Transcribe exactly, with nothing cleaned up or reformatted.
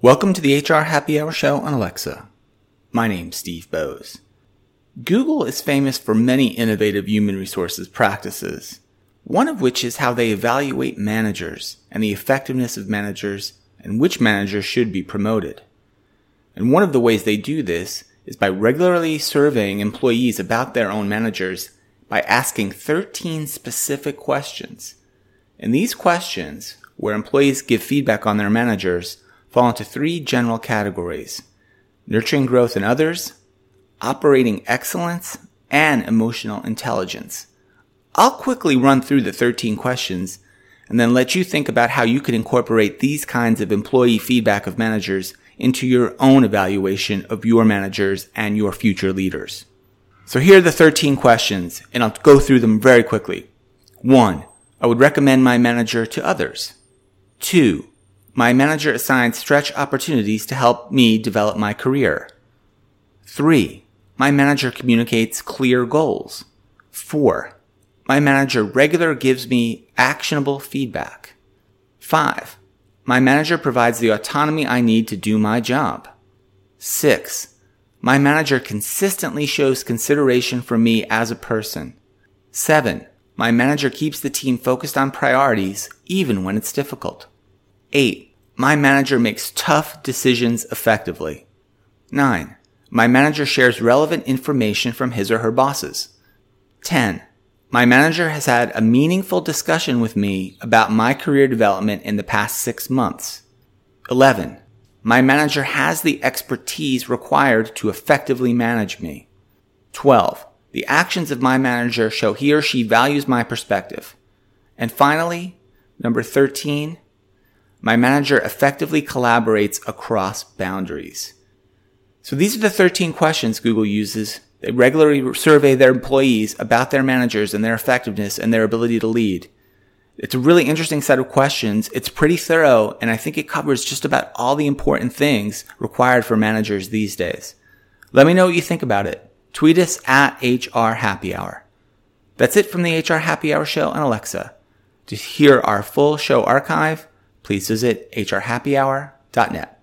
Welcome to the H R Happy Hour Show on Alexa. My name's Steve Bowes. Google is famous for many innovative human resources practices, one of which is how they evaluate managers and the effectiveness of managers and which managers should be promoted. And one of the ways they do this is by regularly surveying employees about their own managers by asking thirteen specific questions. And these questions, where employees give feedback on their managers, fall into three general categories: nurturing growth in others, operating excellence, and emotional intelligence. I'll quickly run through the thirteen questions and then let you think about how you could incorporate these kinds of employee feedback of managers into your own evaluation of your managers and your future leaders. So here are the thirteen questions, and I'll go through them very quickly. One, I would recommend my manager to others. Two, my manager assigns stretch opportunities to help me develop my career. Three, my manager communicates clear goals. Four, my manager regularly gives me actionable feedback. Five, my manager provides the autonomy I need to do my job. Six, my manager consistently shows consideration for me as a person. Seven, my manager keeps the team focused on priorities even when it's difficult. Eight, my manager makes tough decisions effectively. Nine, my manager shares relevant information from his or her bosses. Ten, my manager has had a meaningful discussion with me about my career development in the past six months. Eleven, my manager has the expertise required to effectively manage me. Twelve, the actions of my manager show he or she values my perspective. And finally, number thirteen, my manager effectively collaborates across boundaries. So these are the thirteen questions Google uses. They regularly survey their employees about their managers and their effectiveness and their ability to lead. It's a really interesting set of questions. It's pretty thorough, and I think it covers just about all the important things required for managers these days. Let me know what you think about it. Tweet us at H R Happy Hour. That's it from the H R Happy Hour Show on Alexa. To hear our full show archive, please visit H R happy hour dot net.